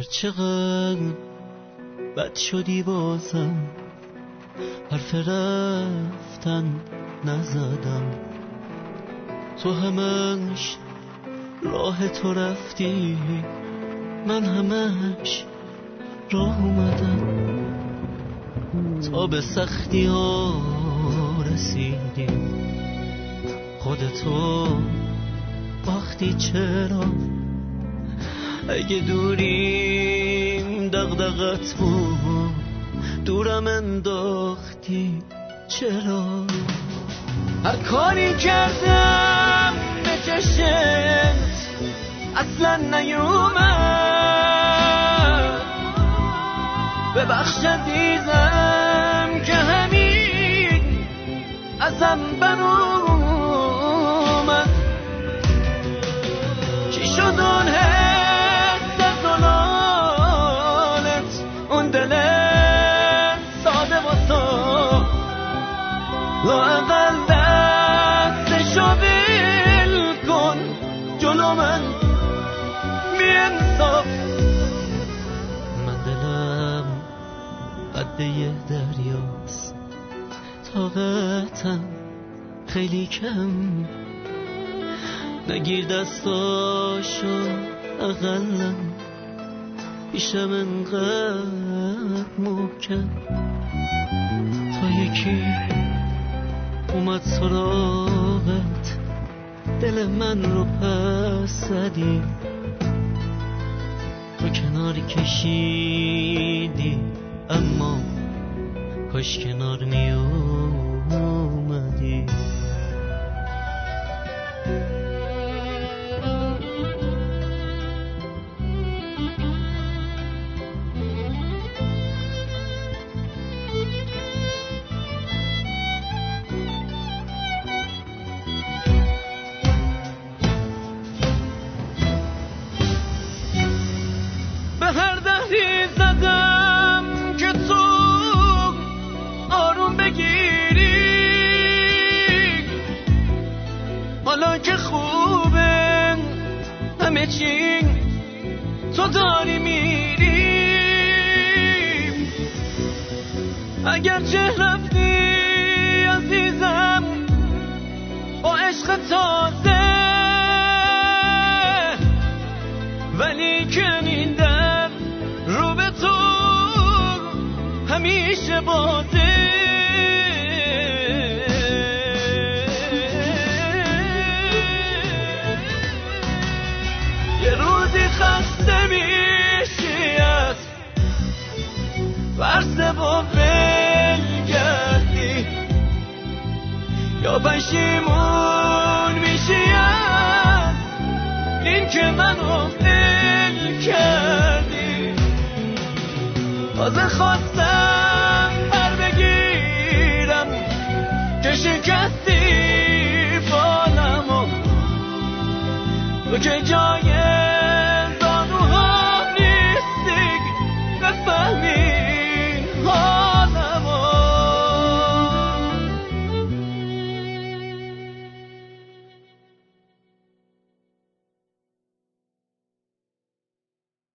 چقدر بد شدی بازم، حرف رفتن نزدم. تو همش راه تو رفتی، من همش راه اومدم. تا به سختی ها رسیدیم، خودتو باختی. چرا اگه دوریم دغدغت بود، دورم انداختی؟ چرا هر کاری کردم به چشمت اصلا نیومد؟ ببخش عزیزم که همین ازم برآمد. چی شد اون حس زلالت، اون دل ساده و تو لااقل دستشو ول کن جلو من بی‌انصاف. من دلم قده دریاست، طاقتم خیلی کم. نگیر دستاشو اقلم، پیشم انقدر محکم. تا یکی اومد سراغت، دل من رو پس زدی. تو کنار کشیدی، اما کاش کنار می اومدی. به هر دهی زدم که تو آروم بگیری، حالا که خوبه همه چی تو داری میری. اگر چه رفتی عزیزم با عشق تازه، ولی که این در رو به تو همیشه بازه. یه روزی خسته میشی از ورسه با ول کردی، یا پشیمون میشی از این که منو ول کردی. تازه خواستم پر بگیرم که شکستی بالمو، تو که جای